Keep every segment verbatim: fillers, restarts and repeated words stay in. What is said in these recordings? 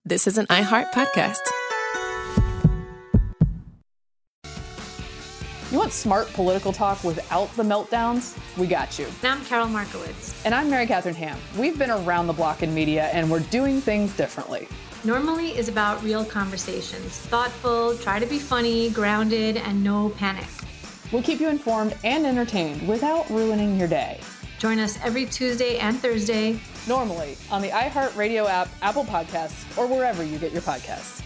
This is an iHeart podcast. You want smart political talk without the meltdowns? We got you. And I'm Carol Markowitz. And I'm Mary Catherine Ham. We've been around the block in media, and we're doing things differently. Normally is about real conversations. Thoughtful, try to be funny, grounded, and no panic. We'll keep you informed and entertained without ruining your day. Join us every Tuesday and Thursday. Normally on the iHeartRadio app, Apple Podcasts, or wherever you get your podcasts.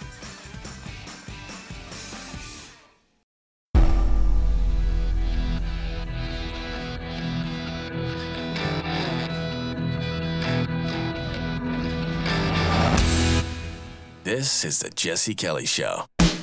This is the Jesse Kelly Show.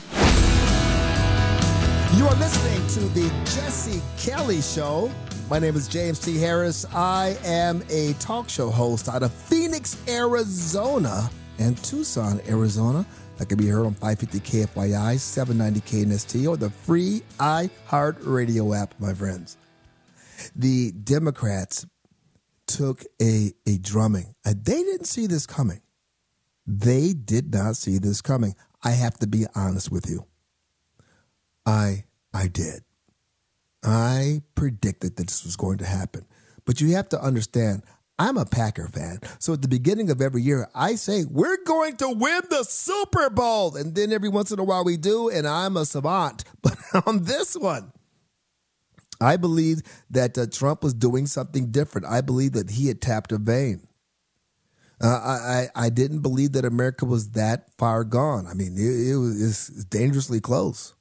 You are listening to the Jesse Kelly Show. My name is James T. Harris. I am a talk show host out of Phoenix, Arizona, and Tucson, Arizona. That can be heard on five fifty K F Y I, seven ninety K N S T, or the free iHeartRadio app, my friends. The Democrats took a, a drumming. Uh, They didn't see this coming. They did not see this coming. I have to be honest with you. I I did. I predicted that this was going to happen. But you have to understand, I'm a Packer fan. So at the beginning of every year, I say, we're going to win the Super Bowl. And then every once in a while we do, and I'm a savant. But on this one, I believe that uh, Trump was doing something different. I believe that he had tapped a vein. Uh, I, I didn't believe that America was that far gone. I mean, it, it was it's dangerously close.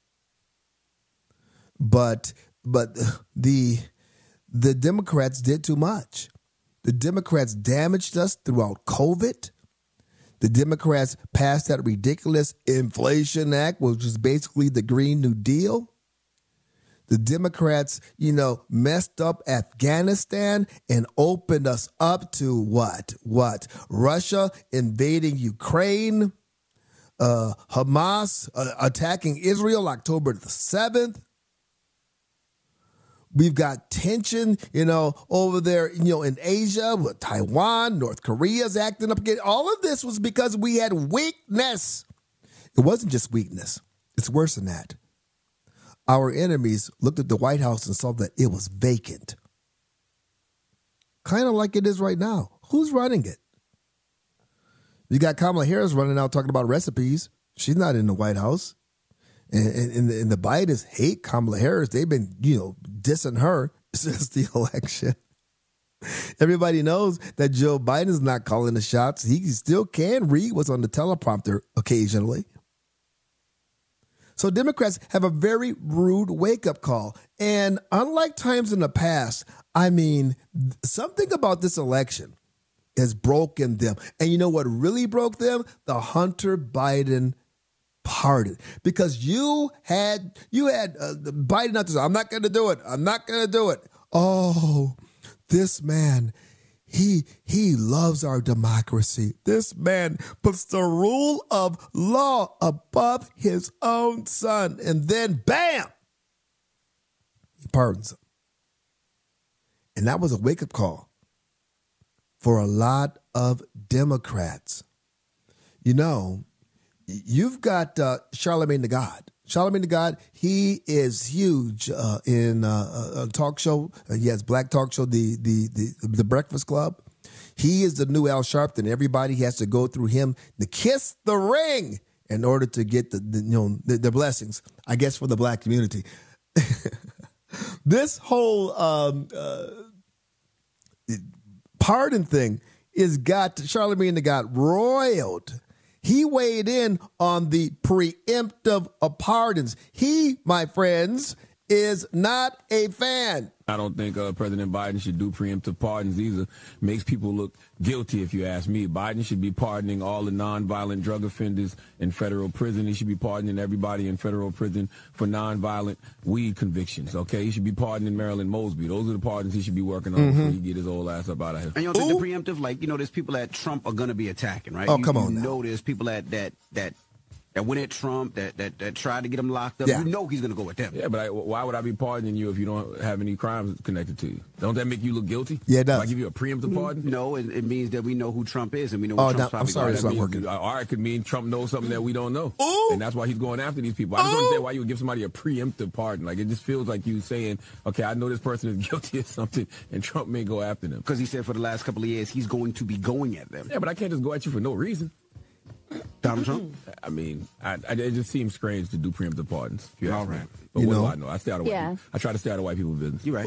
But but the the Democrats did too much. The Democrats damaged us throughout COVID. The Democrats passed that ridiculous Inflation Act, which was basically the Green New Deal. The Democrats, you know, messed up Afghanistan and opened us up to what? What? Russia invading Ukraine, uh, Hamas uh, attacking Israel October the seventh. We've got tension, you know, over there, you know, in Asia with Taiwan, North Korea's acting up again. All of this was because we had weakness. It wasn't just weakness. It's worse than that. Our enemies looked at the White House and saw that it was vacant. Kind of like it is right now. Who's running it? You got Kamala Harris running out talking about recipes. She's not in the White House. And, and, and, the, and the Bidens hate Kamala Harris. They've been, you know, dissing her since the election. Everybody knows that Joe Biden's not calling the shots. He still can read what's on the teleprompter occasionally. So Democrats have a very rude wake-up call. And unlike times in the past, I mean, something about this election has broken them. And you know what really broke them? The Hunter Biden pardon. Because you had you had uh, Biden out there, I'm not going to do it. I'm not going to do it. Oh, this man, he he loves our democracy. This man puts the rule of law above his own son. And then, bam, he pardons him. And that was a wake-up call for a lot of Democrats. You know, you've got uh, Charlamagne the God. Charlamagne the God, he is huge uh, in uh, a talk show. Uh, he has Black Talk Show, the, the the the Breakfast Club. He is the new Al Sharpton. Everybody has to go through him to kiss the ring in order to get the, the you know the, the blessings, I guess, for the Black community. This whole um, uh, pardon thing is got Charlamagne the God roiled. He weighed in on the preemptive of pardons. He, my friends, is not a fan. I don't think uh, President Biden should do preemptive pardons either. Makes people look guilty, if you ask me. Biden should be pardoning all the nonviolent drug offenders in federal prison. He should be pardoning everybody in federal prison for nonviolent weed convictions, okay? He should be pardoning Marilyn Mosby. Those are the pardons he should be working on mm-hmm. before he get his old ass up out of here. And you don't think the preemptive, like, you know, there's people that Trump are going to be attacking, right? Oh, you, come you on know now. there's people that, that, that that went at Trump, that that, that tried to get him locked up. Yeah. You know he's going to go at them. Yeah, but I, why would I be pardoning you if you don't have any crimes connected to you? Don't that make you look guilty? Yeah, it does. If I give you a preemptive pardon? No, it, it means that we know who Trump is, and we know Oh, what Trump's no, I'm probably sorry, going it's to not do. working. All right, could mean Trump knows something that we don't know. Ooh. And that's why he's going after these people. I just Ooh. don't understand why you would give somebody a preemptive pardon. Like, it just feels like you saying, okay, I know this person is guilty of something, and Trump may go after them. Because he said for the last couple of years he's going to be going at them. Yeah, but I can't just go at you for no reason. Donald Trump? I mean, I, I, it just seems strange to do preemptive pardons. If you ask All me. right. But You what know. do I know? I stay out of white Yeah. people. I try to stay out of white people's business. You're right.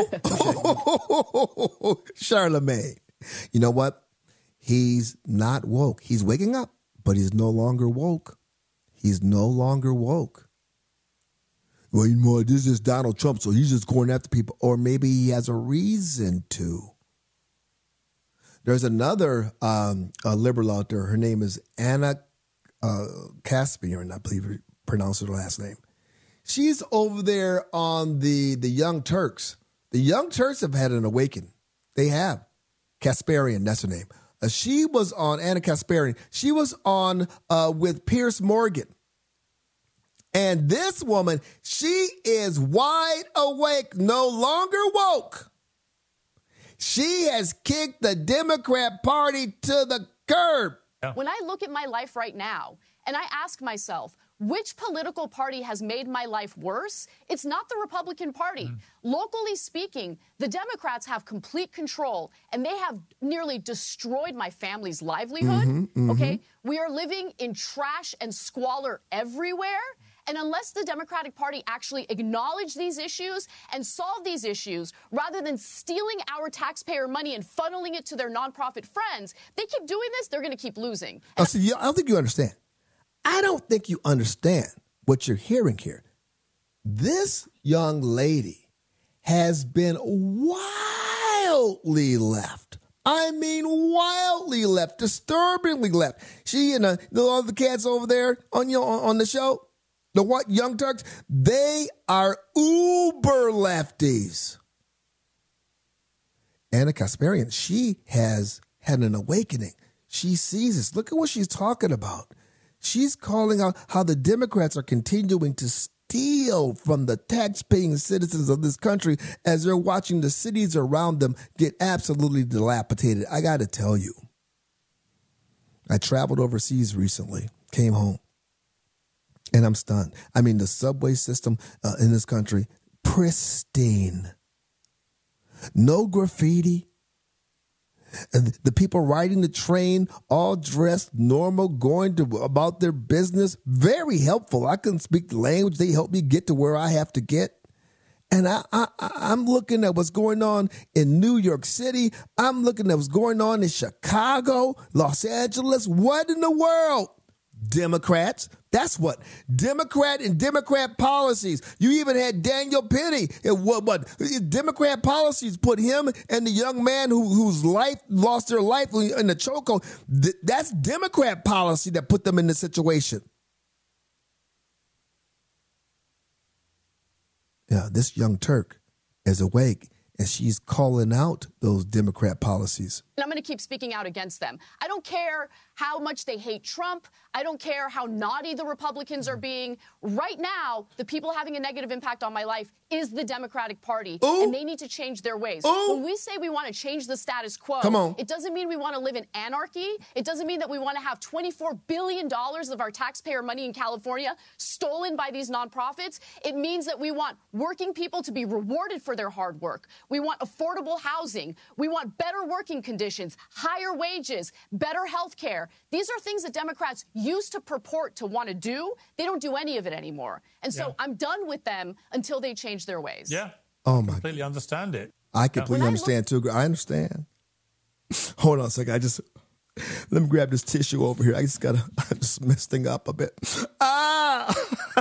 Ooh, Charlemagne. You know what? He's not woke. He's waking up, but he's no longer woke. He's no longer woke. Well, you know, this is Donald Trump, so he's just going after people. Or maybe he has a reason to. There's another um, a liberal out there. Her name is Anna uh, Kaspian, I believe you pronounce her last name. She's over there on the, the Young Turks. The Young Turks have had an awakening. They have. Kasparian, that's her name. Uh, she was on, Anna Kasparian, she was on uh, with Piers Morgan. And this woman, she is wide awake, no longer woke. She has kicked the Democrat Party to the curb. When I look at my life right now and I ask myself, which political party has made my life worse? It's not the Republican Party. Mm. Locally speaking, the Democrats have complete control, and they have nearly destroyed my family's livelihood. Mm-hmm, mm-hmm. Okay? We are living in trash and squalor everywhere. And unless the Democratic Party actually acknowledge these issues and solve these issues, rather than stealing our taxpayer money and funneling it to their nonprofit friends, they keep doing this, they're going to keep losing. Oh, see, I don't think you understand. I don't think you understand what you're hearing here. This young lady has been wildly left. I mean, wildly left, disturbingly left. She and uh, the other cats over there on your on the show, the what Young Turks, they are uber lefties. Anna Kasparian, she has had an awakening. She sees this. Look at what she's talking about. She's calling out how the Democrats are continuing to steal from the tax-paying citizens of this country as they're watching the cities around them get absolutely dilapidated. I got to tell you, I traveled overseas recently, came home, and I'm stunned. I mean, the subway system uh, in this country, pristine. No graffiti. And the people riding the train, all dressed normal, going to about their business, very helpful. I couldn't speak the language. They helped me get to where I have to get. And I, I, I'm looking at what's going on in New York City. I'm looking at what's going on in Chicago, Los Angeles. What in the world? Democrats. That's what. Democrat and Democrat policies. You even had Daniel Penny. And what, what Democrat policies put him and the young man who, whose life lost their life in the chokehold. That's Democrat policy that put them in this situation. Yeah, this young Turk is awake, and she's calling out those Democrat policies. And I'm going to keep speaking out against them. I don't care how much they hate Trump. I don't care how naughty the Republicans are being. Right now, the people having a negative impact on my life is the Democratic Party, Ooh. and they need to change their ways. Ooh. When we say we want to change the status quo, Come on. it doesn't mean we want to live in anarchy. It doesn't mean that we want to have twenty-four billion dollars of our taxpayer money in California stolen by these nonprofits. It means that we want working people to be rewarded for their hard work. We want affordable housing. We want better working conditions, higher wages, better health care. These are things that Democrats used to purport to want to do. They don't do any of it anymore. And so Yeah. I'm done with them until they change their ways. Yeah. Oh, my Completely understand it. I completely When I understand, too. I understand. Hold on a second. I just, let me grab this tissue over here. I just got to, I just messed thing up a bit. Ah!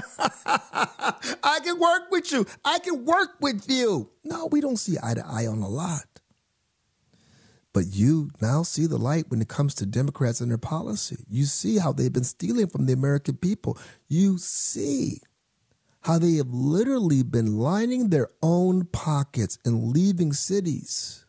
I can work with you. I can work with you. No, we don't see eye to eye on a lot. But you now see the light when it comes to Democrats and their policy. You see how they've been stealing from the American people. You see how they have literally been lining their own pockets and leaving cities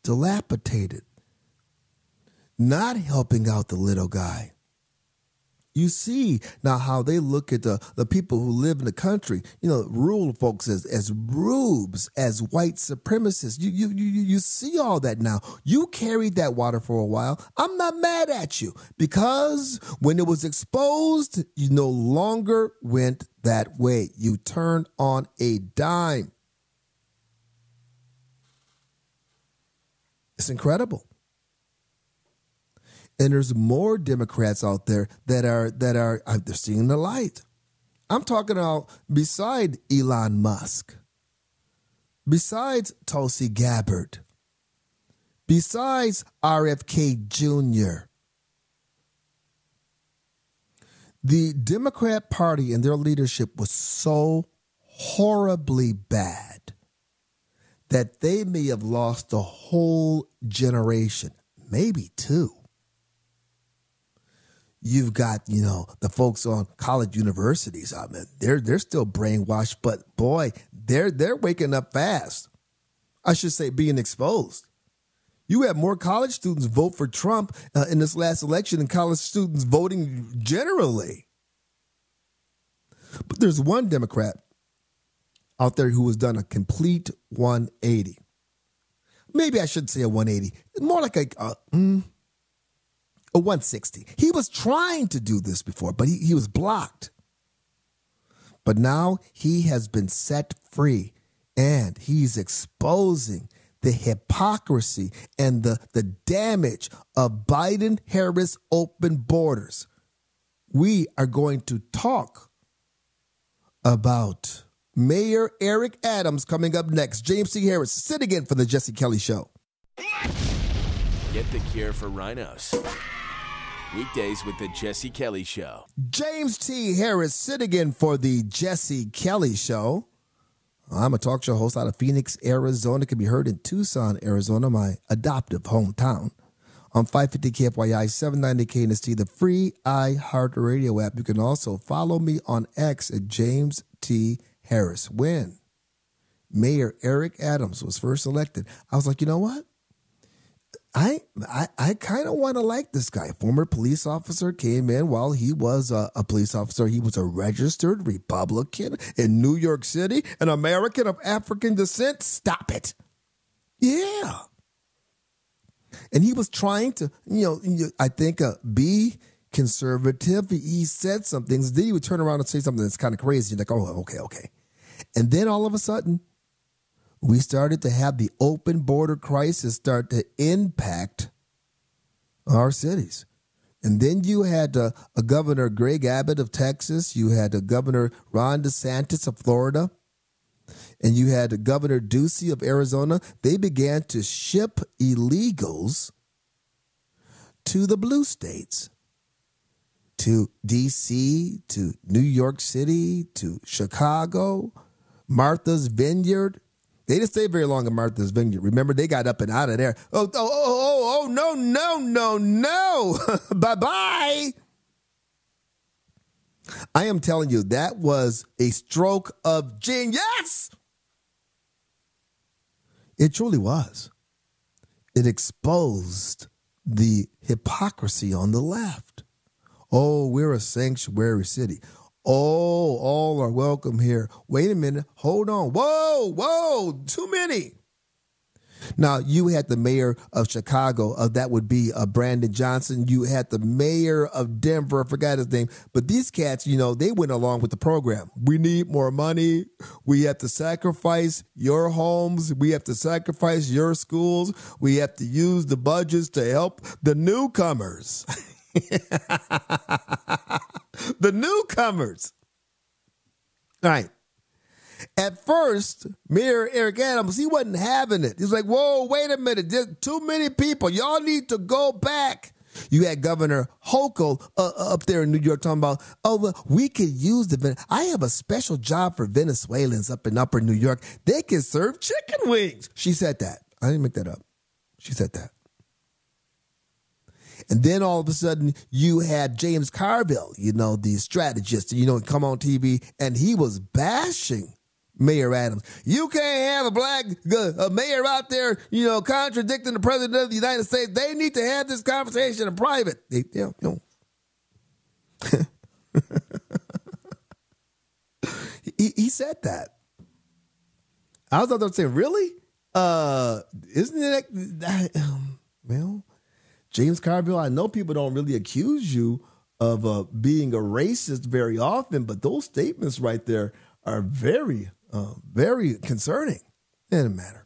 dilapidated, not helping out the little guy. You see now how they look at the, the people who live in the country, you know, rural folks as, as rubes, as white supremacists. You, you, you, you see all that now. You carried that water for a while. I'm not mad at you because when it was exposed, you no longer went that way. You turned on a dime. It's incredible. And there's more Democrats out there that are that are they're seeing the light. I'm talking about beside Elon Musk, besides Tulsi Gabbard, besides R F K Junior The Democrat Party and their leadership was so horribly bad that they may have lost a whole generation, maybe two. You've got, you know, the folks on college universities. I mean, they're they're still brainwashed, but boy, they're they're waking up fast. I should say being exposed. You had more college students vote for Trump uh, in this last election than college students voting generally. But there's one Democrat out there who has done a complete one eighty. Maybe I shouldn't say a one eighty. More like a... Uh, mm, A one sixty. He was trying to do this before, but he, he was blocked. But now he has been set free and he's exposing the hypocrisy and the, the damage of Biden-Harris open borders. We are going to talk about Mayor Eric Adams coming up next. James T. Harris sitting in for the Jesse Kelly Show. Get the cure for rhinos. Weekdays with the Jesse Kelly Show. James T. Harris sitting in for the Jesse Kelly Show. I'm a talk show host out of Phoenix, Arizona. Can be heard in Tucson, Arizona, my adoptive hometown. On five fifty K F Y I, seven ninety K N S T, the free iHeartRadio app. You can also follow me on X at James T. Harris. When Mayor Eric Adams was first elected, I was like, you know what? I I, I kind of want to like this guy. Former police officer came in while he was a, a police officer. He was a registered Republican in New York City, an American of African descent. Stop it. Yeah. And he was trying to, you know, I think, uh, be conservative. He said some things. Then he would turn around and say something that's kind of crazy. You're like, oh, okay, okay. And then all of a sudden, we started to have the open border crisis start to impact our cities. And then you had uh, a Governor Greg Abbott of Texas. You had a Governor Ron DeSantis of Florida. And you had a Governor Ducey of Arizona. They began to ship illegals to the blue states, to D C, to New York City, to Chicago, Martha's Vineyard. They didn't stay very long in Martha's Vineyard. Remember, they got up and out of there. Oh, oh, oh, oh, oh no, no, no, no. Bye-bye. I am telling you, that was a stroke of genius. It truly was. It exposed the hypocrisy on the left. Oh, we're a sanctuary city. Oh, all are welcome here. Wait a minute. Hold on. Whoa, whoa, too many. Now, you had the mayor of Chicago. Uh, that would be uh, Brandon Johnson. You had the mayor of Denver. I forgot his name. But these cats, you know, they went along with the program. We need more money. We have to sacrifice your homes. We have to sacrifice your schools. We have to use the budgets to help the newcomers. The newcomers. All right. At first, Mayor Eric Adams, he wasn't having it. He's like, whoa, wait a minute. There's too many people. Y'all need to go back. You had Governor Hochul uh, up there in New York talking about, oh, well, we could use the, I have a special job for Venezuelans up in upper New York. They can serve chicken wings. She said that. I didn't make that up. She said that. And then all of a sudden, you had James Carville, you know, the strategist, you know, come on T V, and he was bashing Mayor Adams. You can't have a black uh, a mayor out there, you know, contradicting the president of the United States. They need to have this conversation in private. They, you know, he said that. I was out there saying, really? Uh, isn't it that, um, well, James Carville, I know people don't really accuse you of uh, being a racist very often, but those statements right there are very, uh, very concerning. It doesn't matter.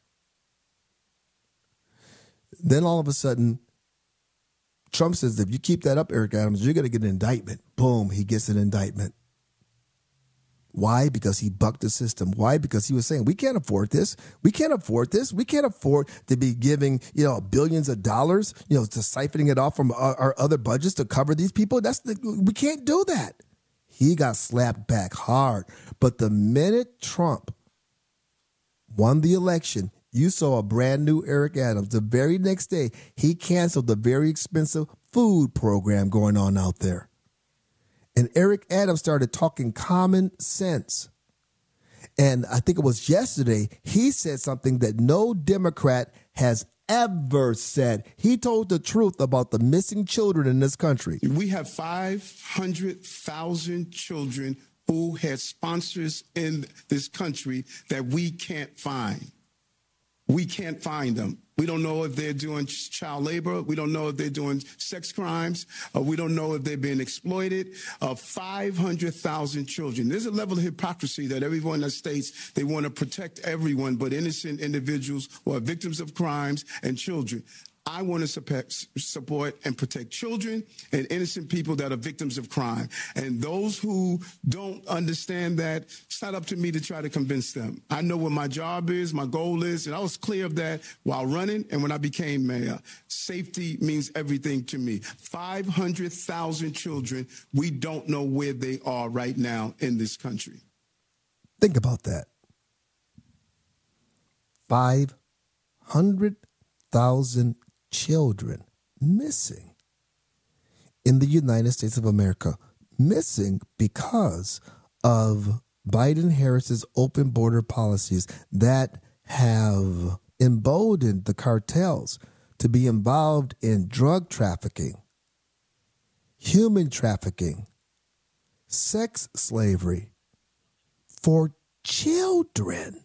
Then all of a sudden, Trump says, if you keep that up, Eric Adams, you're going to get an indictment. Boom, he gets an indictment. Why? Because he bucked the system. Why? Because he was saying, we can't afford this. We can't afford this. We can't afford to be giving, you know, billions of dollars, you know, to siphoning it off from our, our other budgets to cover these people. That's the, we can't do that. He got slapped back hard. But the minute Trump won the election, you saw a brand new Eric Adams. The very next day, he canceled the very expensive food program going on out there. And Eric Adams started talking common sense. And I think it was yesterday, he said something that no Democrat has ever said. He told the truth about the missing children in this country. We have five hundred thousand children who had sponsors in this country that we can't find. We can't find them. We don't know if they're doing child labor. We don't know if they're doing sex crimes. Uh, we don't know if they're being exploited. Uh, five hundred thousand children. There's a level of hypocrisy that everyone that states they want to protect everyone but innocent individuals who are victims of crimes and children. I want to support and protect children and innocent people that are victims of crime. And those who don't understand that, it's not up to me to try to convince them. I know what my job is, my goal is, and I was clear of that while running and when I became mayor. Safety means everything to me. five hundred thousand children, we don't know where they are right now in this country. Think about that. five hundred thousand children missing in the United States of America, missing because of Biden-Harris's open border policies that have emboldened the cartels to be involved in drug trafficking, human trafficking, sex slavery for children.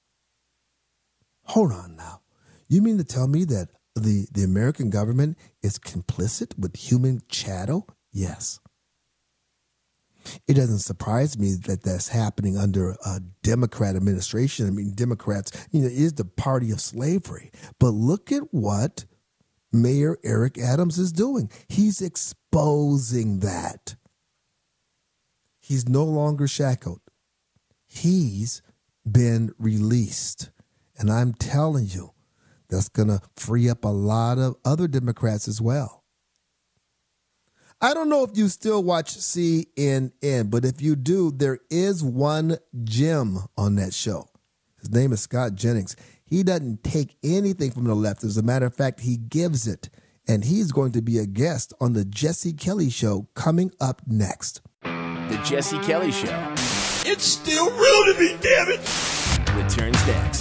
Hold on now. You mean to tell me that the, the American government is complicit with human chattel? Yes. It doesn't surprise me that that's happening under a Democrat administration. I mean, Democrats, you know, is the party of slavery. But look at what Mayor Eric Adams is doing. He's exposing that. He's no longer shackled. He's been released. And I'm telling you, that's going to free up a lot of other Democrats as well. I don't know if you still watch C N N, but if you do, there is one gem on that show. His name is Scott Jennings. He doesn't take anything from the left. As a matter of fact, he gives it. And he's going to be a guest on the Jesse Kelly Show coming up next. The Jesse Kelly Show. It's still real to me, damn it! Returns next.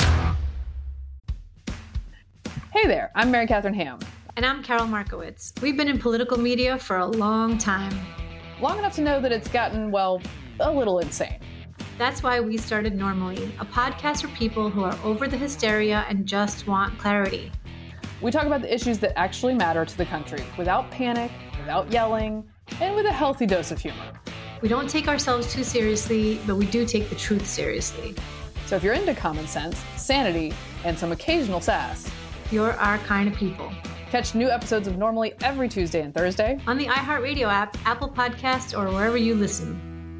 Hey there, I'm Mary Catherine Ham. And I'm Carol Markowitz. We've been in political media for a long time. Long enough to know that it's gotten, well, a little insane. That's why we started Normally, a podcast for people who are over the hysteria and just want clarity. We talk about the issues that actually matter to the country, without panic, without yelling, and with a healthy dose of humor. We don't take ourselves too seriously, but we do take the truth seriously. So if you're into common sense, sanity, and some occasional sass, you're our kind of people. Catch new episodes of Normally every Tuesday and Thursday on the iHeartRadio app, Apple Podcasts, or wherever you listen.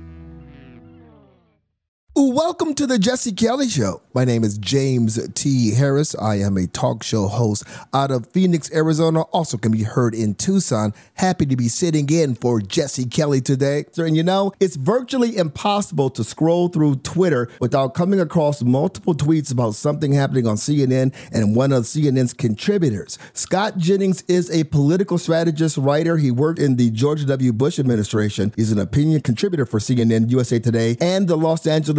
Welcome to the Jesse Kelly Show. My name is James T. Harris. I am a talk show host out of Phoenix, Arizona. Also can be heard in Tucson. Happy to be sitting in for Jesse Kelly today. And you know, it's virtually impossible to scroll through Twitter without coming across multiple tweets about something happening on C N N and one of C N N's contributors. Scott Jennings is a political strategist, writer. He worked in the George W. Bush administration. He's an opinion contributor for C N N, U S A Today, and the Los Angeles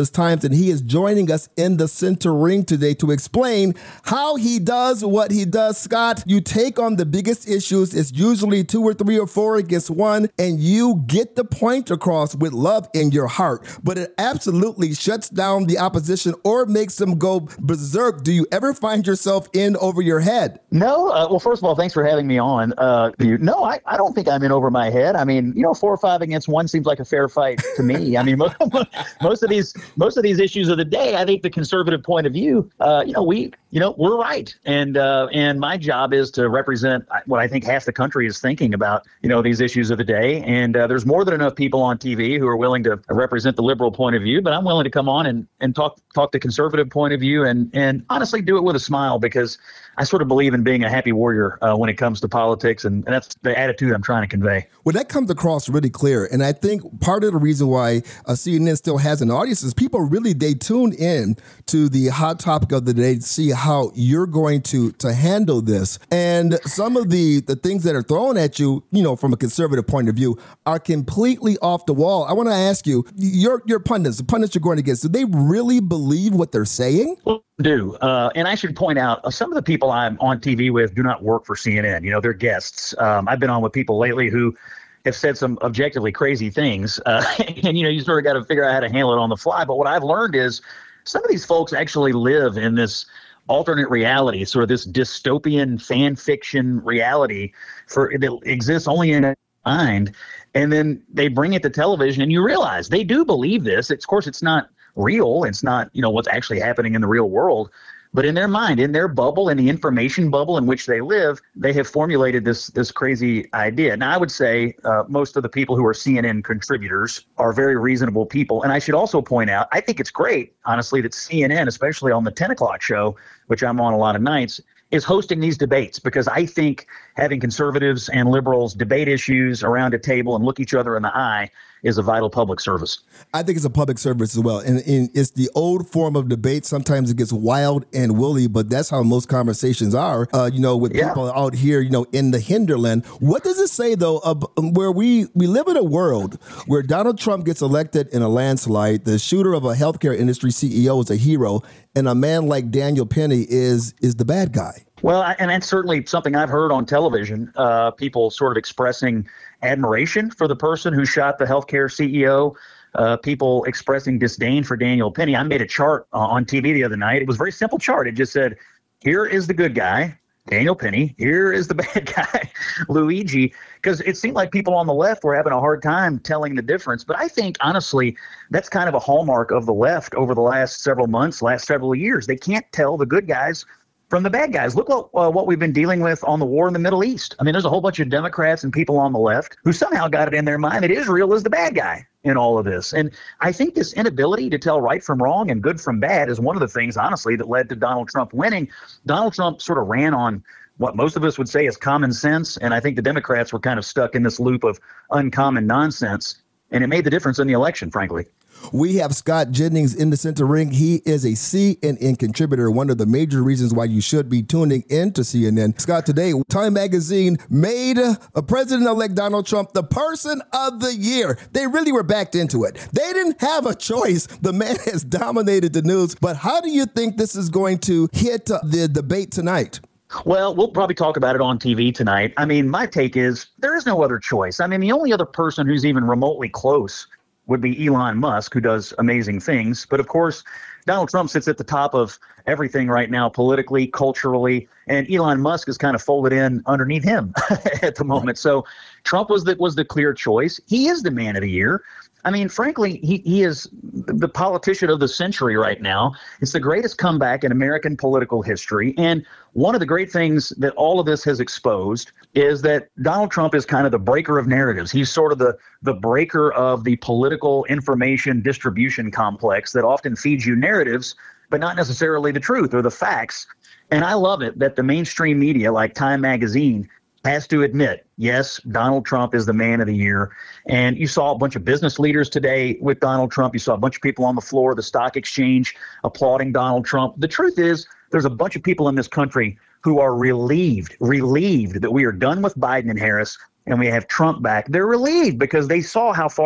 Angeles Times, and he is joining us in the center ring today to explain how he does what he does. Scott, you take on the biggest issues. It's usually two or three or four against one, and you get the point across with love in your heart, but it absolutely shuts down the opposition or makes them go berserk. Do you ever find yourself in over your head? No. Uh, well, first of all, thanks for having me on. Uh, you, no, I, I don't think I'm in over my head. I mean, you know, four or five against one seems like a fair fight to me. I mean, most, most of these most of these issues of the day, I think the conservative point of view, uh, you know, we, you know, we're right. And uh, and my job is to represent what I think half the country is thinking about, you know, these issues of the day. And uh, there's more than enough people on T V who are willing to represent the liberal point of view, but I'm willing to come on and, and talk talk the conservative point of view and, and honestly do it with a smile, because I sort of believe in being a happy warrior uh, when it comes to politics, and, and that's the attitude I'm trying to convey. Well, that comes across really clear, and I think part of the reason why uh, C N N still has an audience is people really, they tune in to the hot topic of the day to see how you're going to to handle this. And some of the, the things that are thrown at you, you know, from a conservative point of view, are completely off the wall. I want to ask you, your your pundits, the pundits you're going against, do they really believe what they're saying? Well, do. Uh, and I should point out, uh, some of the people I'm on T V with do not work for C N N. You know, they're guests. Um, I've been on with people lately who have said some objectively crazy things. Uh, and, you know, you sort of got to figure out how to handle it on the fly. But what I've learned is some of these folks actually live in this alternate reality, sort of this dystopian fan fiction reality for that exists only in their mind. And then they bring it to television and you realize they do believe this. It's, of course, it's not real. It's not, you know, what's actually happening in the real world. But in their mind, in their bubble, in the information bubble in which they live, they have formulated this this crazy idea. Now, I would say uh, most of the people who are C N N contributors are very reasonable people. And I should also point out, I think it's great, honestly, that C N N, especially on the ten o'clock show, which I'm on a lot of nights, is hosting these debates, because I think having conservatives and liberals debate issues around a table and look each other in the eye is a vital public service. I think it's a public service as well. And, and it's the old form of debate. Sometimes it gets wild and woolly, but that's how most conversations are, uh, you know, with yeah. people out here, you know, in the hinterland. What does it say, though, of where we, we live in a world where Donald Trump gets elected in a landslide, the shooter of a healthcare industry C E O is a hero, and a man like Daniel Penny is is the bad guy? Well, and that's certainly something I've heard on television, uh, people sort of expressing admiration for the person who shot the healthcare C E O, uh, people expressing disdain for Daniel Penny. I made a chart uh, on T V the other night. It was a very simple chart. It just said, here is the good guy, Daniel Penny. Here is the bad guy, Luigi. Because it seemed like people on the left were having a hard time telling the difference. But I think, honestly, that's kind of a hallmark of the left over the last several months, last several years. They can't tell the good guys from the bad guys. Look what, uh, what we've been dealing with on the war in the Middle East. I mean, there's a whole bunch of Democrats and people on the left who somehow got it in their mind that Israel is the bad guy in all of this. And I think this inability to tell right from wrong and good from bad is one of the things, honestly, that led to Donald Trump winning. Donald Trump sort of ran on what most of us would say is common sense, and I think the Democrats were kind of stuck in this loop of uncommon nonsense, and it made the difference in the election, frankly. We have Scott Jennings in the center ring. He is a C N N contributor, one of the major reasons why you should be tuning in to C N N. Scott, today, Time Magazine made a President-elect Donald Trump the person of the year. They really were backed into it. They didn't have a choice. The man has dominated the news. But how do you think this is going to hit uh, the debate tonight? Well, we'll probably talk about it on T V tonight. I mean, my take is there is no other choice. I mean, the only other person who's even remotely close would be Elon Musk, who does amazing things. But of course, Donald Trump sits at the top of everything right now, politically, culturally, and Elon Musk is kind of folded in underneath him at the moment. So Trump was the, was the clear choice. He is the man of the year. I mean, frankly, he, he is the politician of the century right now. It's the greatest comeback in American political history. And one of the great things that all of this has exposed is that Donald Trump is kind of the breaker of narratives. He's sort of the, the breaker of the political information distribution complex that often feeds you narratives, but not necessarily the truth or the facts. And I love it that the mainstream media like Time Magazine has to admit, yes, Donald Trump is the man of the year. And you saw a bunch of business leaders today with Donald Trump. You saw a bunch of people on the floor of the stock exchange applauding Donald Trump. The truth is, there's a bunch of people in this country who are relieved, relieved that we are done with Biden and Harris and we have Trump back. They're relieved because they saw how far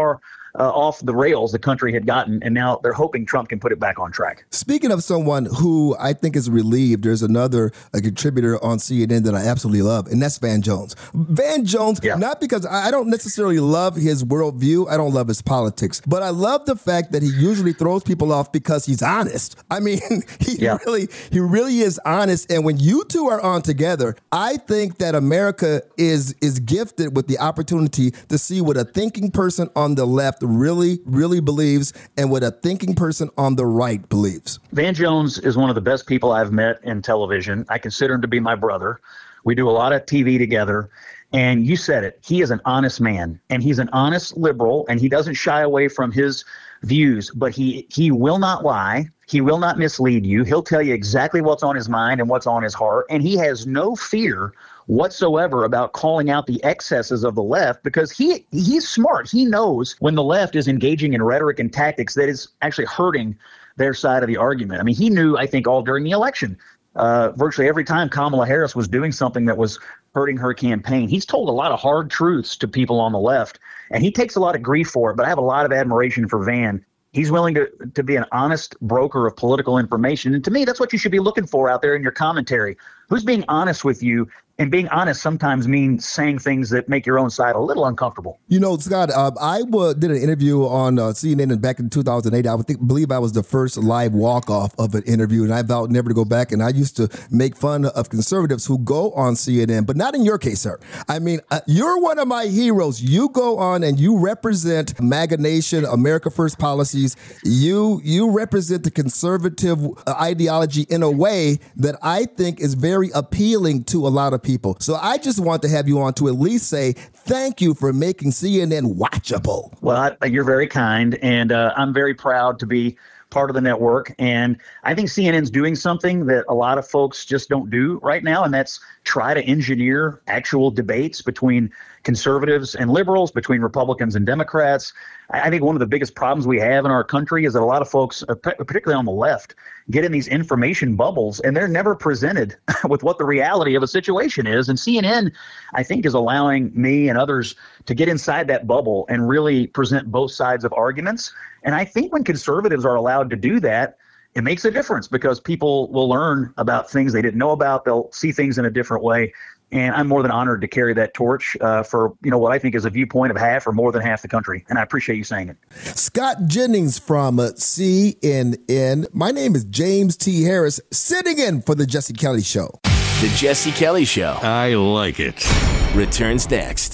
uh, off the rails the country had gotten, and now they're hoping Trump can put it back on track. Speaking of someone who I think is relieved, there's another a contributor on C N N that I absolutely love, and that's Van Jones. Van Jones, yeah. not because I don't necessarily love his worldview, I don't love his politics, but I love the fact that he usually throws people off because he's honest. I mean, he yeah. really, he really is honest, and when you two are on together, I think that America is is gifted with the opportunity to see what a thinking person on the left really, really believes and what a thinking person on the right believes. Van Jones is one of the best people I've met in television. I consider him to be my brother. We do a lot of T V together. And you said it. He is an honest man, and he's an honest liberal, and he doesn't shy away from his views, but he he will not lie. He will not mislead you. He'll tell you exactly what's on his mind and what's on his heart, and he has no fear whatsoever about calling out the excesses of the left, because he he's smart. He knows when the left is engaging in rhetoric and tactics that is actually hurting their side of the argument. I mean, he knew, I think, all during the election, uh, virtually every time Kamala Harris was doing something that was hurting her campaign. He's told a lot of hard truths to people on the left, and he takes a lot of grief for it, but I have a lot of admiration for Van. He's willing to, to be an honest broker of political information. And to me, that's what you should be looking for out there in your commentary. Who's being honest with you? And being honest sometimes means saying things that make your own side a little uncomfortable. You know, Scott, uh, I w- did an interview on uh, C N N back in two thousand eight. I would think, believe I was the first live walk-off of an interview, and I vowed never to go back. And I used to make fun of conservatives who go on C N N, but not in your case, sir. I mean, uh, you're one of my heroes. You go on and you represent MAGA Nation, America First policies. You, you represent the conservative ideology in a way that I think is very appealing to a lot of people. People. So I just want to have you on to at least say thank you for making C N N watchable. Well, I, you're very kind, and uh, I'm very proud to be part of the network. And I think C N N's doing something that a lot of folks just don't do right now, and that's try to engineer actual debates between conservatives and liberals, between Republicans and Democrats. I think one of the biggest problems we have in our country is that a lot of folks, particularly on the left, get in these information bubbles, and they're never presented with what the reality of a situation is. And C N N, I think, is allowing me and others to get inside that bubble and really present both sides of arguments. And I think when conservatives are allowed to do that, it makes a difference, because people will learn about things they didn't know about. They'll see things in a different way. And I'm more than honored to carry that torch uh, for, you know, what I think is a viewpoint of half or more than half the country. And I appreciate you saying it. Scott Jennings from uh, C N N. My name is James T. Harris, sitting in for the Jesse Kelly Show. The Jesse Kelly Show. I like it. Returns next.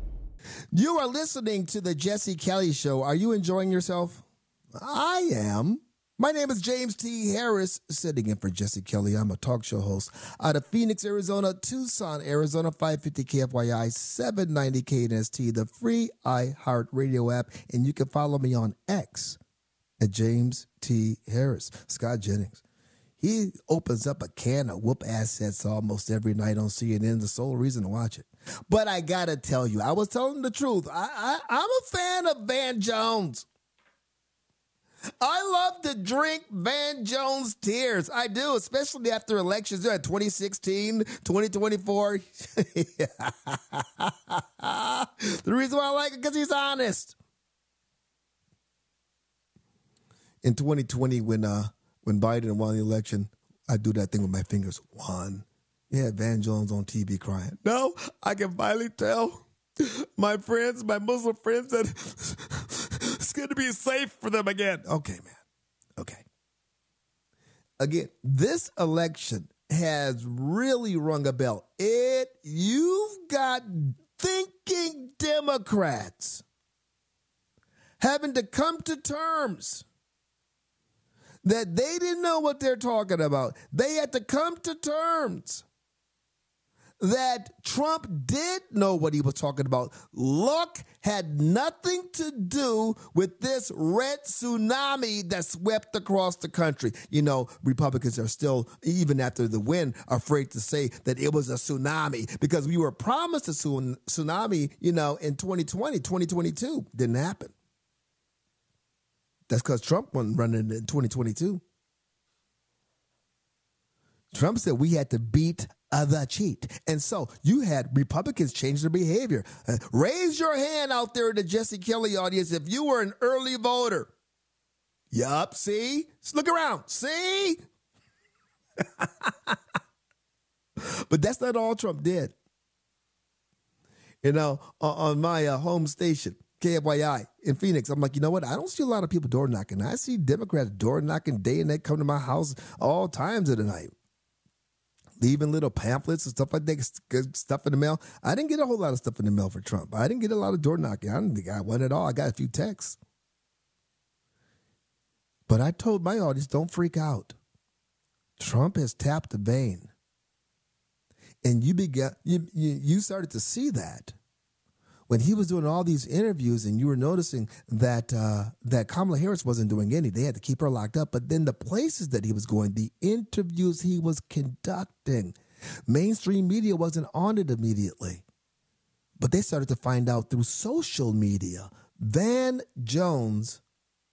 You are listening to the Jesse Kelly Show. Are you enjoying yourself? I am. My name is James T. Harris, sitting in for Jesse Kelly. I'm a talk show host out of Phoenix, Arizona, Tucson, Arizona, five fifty K F Y I, seven ninety K N S T, the free iHeartRadio app. And you can follow me on X at James T. Harris. Scott Jennings, he opens up a can of whoop assets almost every night on C N N. The sole reason to watch it. But I got to tell you, I was telling the truth. I, I, I'm a fan of Van Jones. I love to drink Van Jones tears. I do, especially after elections. At twenty sixteen, twenty twenty-four. The reason why I like it, because he's honest. In twenty twenty, when uh, when Biden won the election, I do that thing with my fingers. One. Yeah, Van Jones on T V crying. No, I can finally tell my friends, my Muslim friends, that it's going to be safe for them again. Okay, man. Okay. Again, this election has really rung a bell. It, you've got thinking Democrats having to come to terms that they didn't know what they're talking about. They had to come to terms that Trump did know what he was talking about. Luck had nothing to do with this red tsunami that swept across the country. You know, Republicans are still, even after the win, afraid to say that it was a tsunami, because we were promised a tsunami, you know, in twenty twenty, twenty twenty-two. Didn't happen. That's because Trump wasn't running in twenty twenty-two. Trump said we had to beat uh, the cheat. And so you had Republicans change their behavior. Uh, raise your hand out there in the Jesse Kelly audience if you were an early voter. Yup, see? Just look around. See? But that's not all Trump did. You know, on, on my uh, home station, K F Y I in Phoenix, I'm like, you know what? I don't see a lot of people door knocking. I see Democrats door knocking day and night, come to my house all times of the night, leaving little pamphlets and stuff like that, stuff in the mail. I didn't get a whole lot of stuff in the mail for Trump. I didn't get a lot of door knocking. I didn't think I won at all. I got a few texts. But I told my audience, don't freak out. Trump has tapped the vein. And you began, you, you, you started to see that when he was doing all these interviews, and you were noticing that uh, that Kamala Harris wasn't doing any. They had to keep her locked up. But then the places that he was going, the interviews he was conducting, mainstream media wasn't on it immediately. But they started to find out through social media. Van Jones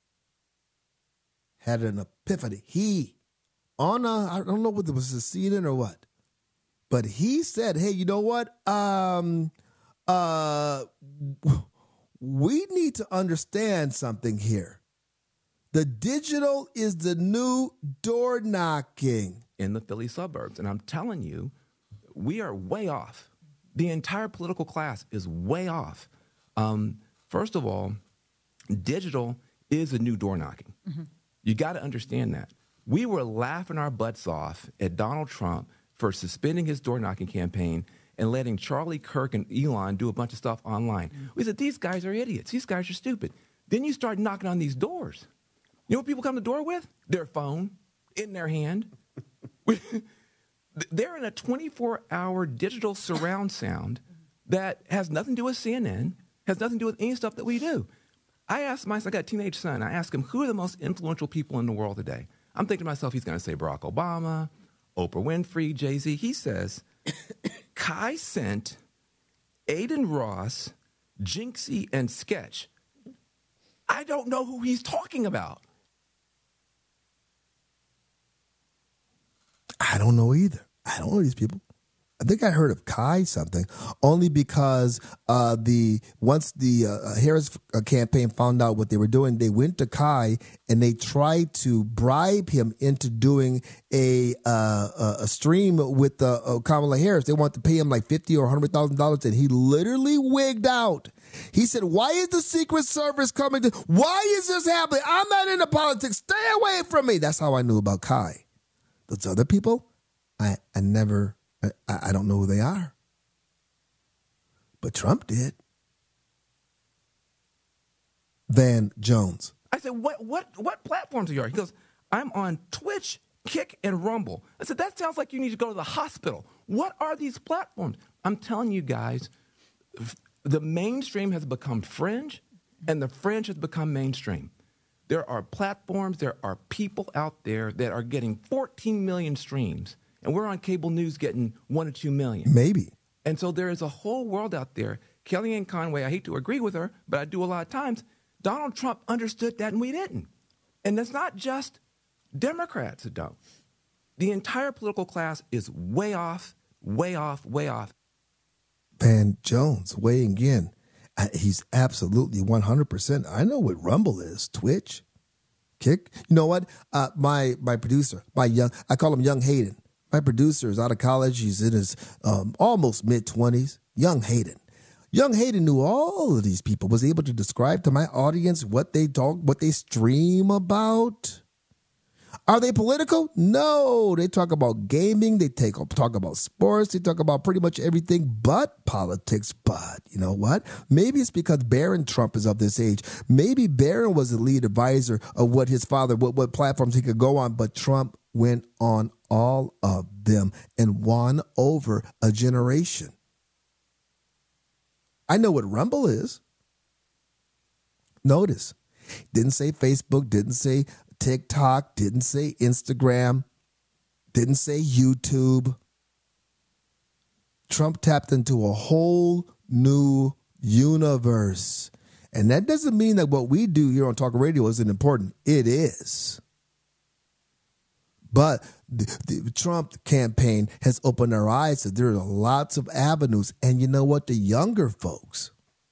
had an epiphany. He, on a, I don't know whether it was a C N N or what, but he said, hey, you know what? Um... Uh, we need to understand something here. The digital is the new door knocking in the Philly suburbs. And I'm telling you, we are way off. The entire political class is way off. Um, first of all, digital is a new door knocking. Mm-hmm. You got to understand that. We were laughing our butts off at Donald Trump for suspending his door knocking campaign and letting Charlie Kirk and Elon do a bunch of stuff online. Mm-hmm. We said, these guys are idiots. These guys are stupid. Then you start knocking on these doors. You know what people come to the door with? Their phone in their hand. They're in a twenty-four hour digital surround sound that has nothing to do with C N N, has nothing to do with any stuff that we do. I asked my son, I got a teenage son, I asked him, who are the most influential people in the world today? I'm thinking to myself, he's going to say Barack Obama, Oprah Winfrey, Jay-Z. He says, Kai Cent, Aiden Ross, Jinxie, and Sketch. I don't know who he's talking about. I don't know either. I don't know these people. I think I heard of Kai something, only because uh, the once the uh, Harris campaign found out what they were doing, they went to Kai and they tried to bribe him into doing a uh, a stream with uh, uh, Kamala Harris. They wanted to pay him like fifty or a hundred thousand dollars, and he literally wigged out. He said, "Why is the Secret Service coming to? Why is this happening? I'm not into politics. Stay away from me." That's how I knew about Kai. Those other people, I I never. I, I don't know who they are. But Trump did. Van Jones. I said, what what what platforms are you on? He goes, I'm on Twitch, Kick, and Rumble. I said, that sounds like you need to go to the hospital. What are these platforms? I'm telling you guys, the mainstream has become fringe, and the fringe has become mainstream. There are platforms, there are people out there that are getting fourteen million streams. And we're on cable news getting one or two million. Maybe. And so there is a whole world out there. Kellyanne Conway, I hate to agree with her, but I do a lot of times. Donald Trump understood that and we didn't. And it's not just Democrats that don't. The entire political class is way off, way off, way off. Van Jones weighing in. He's absolutely one hundred percent. I know what Rumble is. Twitch, Kick. You know what? Uh, my my producer, my young, I call him Young Hayden. My producer is out of college. He's in his um, almost mid-twenties. Young Hayden. Young Hayden knew all of these people, was able to describe to my audience what they talk, what they stream about. Are they political? No. They talk about gaming. They take, talk about sports. They talk about pretty much everything but politics. But you know what? Maybe it's because Barron Trump is of this age. Maybe Barron was the lead advisor of what his father, what, what platforms he could go on. But Trump went on all of them and won over a generation. I know what Rumble is. Notice, didn't say Facebook, didn't say TikTok, didn't say Instagram, didn't say YouTube. Trump tapped into a whole new universe. And that doesn't mean that what we do here on Talk Radio isn't important. It is. But the, the Trump campaign has opened our eyes that there are lots of avenues. And you know what? The younger folks,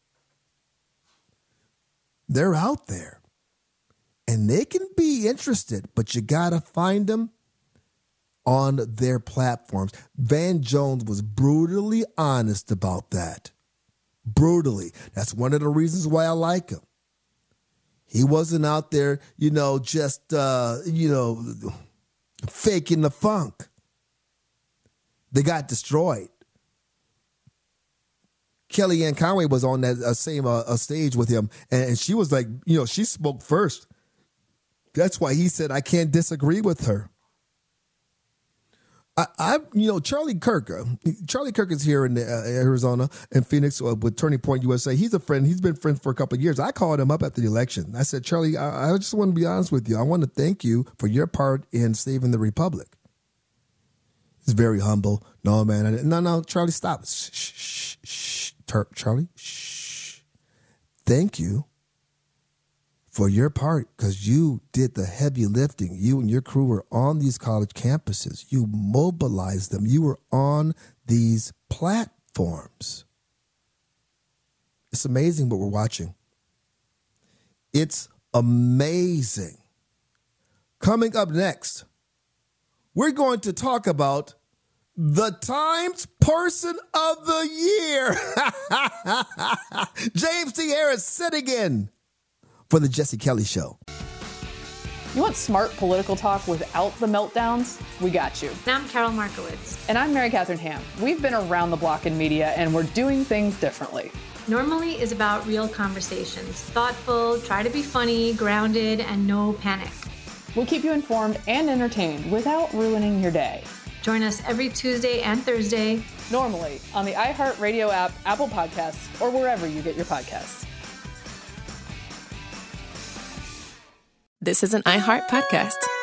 they're out there. And they can be interested, but you got to find them on their platforms. Van Jones was brutally honest about that. Brutally. That's one of the reasons why I like him. He wasn't out there, you know, just, uh, you know, faking the funk. They got destroyed. Kellyanne Conway was on that uh, same uh, uh, stage with him, and she was like, you know, she spoke first. That's why he said, I can't disagree with her. I, I you know, Charlie Kirk, uh, Charlie Kirk is here in uh, Arizona and Phoenix uh, with Turning Point U S A. He's a friend. He's been friends for a couple of years. I called him up after the election. I said, Charlie, I, I just want to be honest with you. I want to thank you for your part in saving the republic. He's very humble. No, man. I, no, no, Charlie, stop. Shh, shh, shh. Tur- Charlie, shh. Thank you for your part, because you did the heavy lifting. You and your crew were on these college campuses. You mobilized them. You were on these platforms. It's amazing what we're watching. It's amazing. Coming up next, we're going to talk about the Times Person of the Year. James T. Harris sitting in for the Jesse Kelly Show. You want smart political talk without the meltdowns? We got you. And I'm Carol Markowitz. And I'm Mary Catherine Ham. We've been around the block in media, and we're doing things differently. Normally is about real conversations. Thoughtful, try to be funny, grounded, and no panic. We'll keep you informed and entertained without ruining your day. Join us every Tuesday and Thursday. Normally on the iHeartRadio app, Apple Podcasts, or wherever you get your podcasts. This is an iHeart podcast.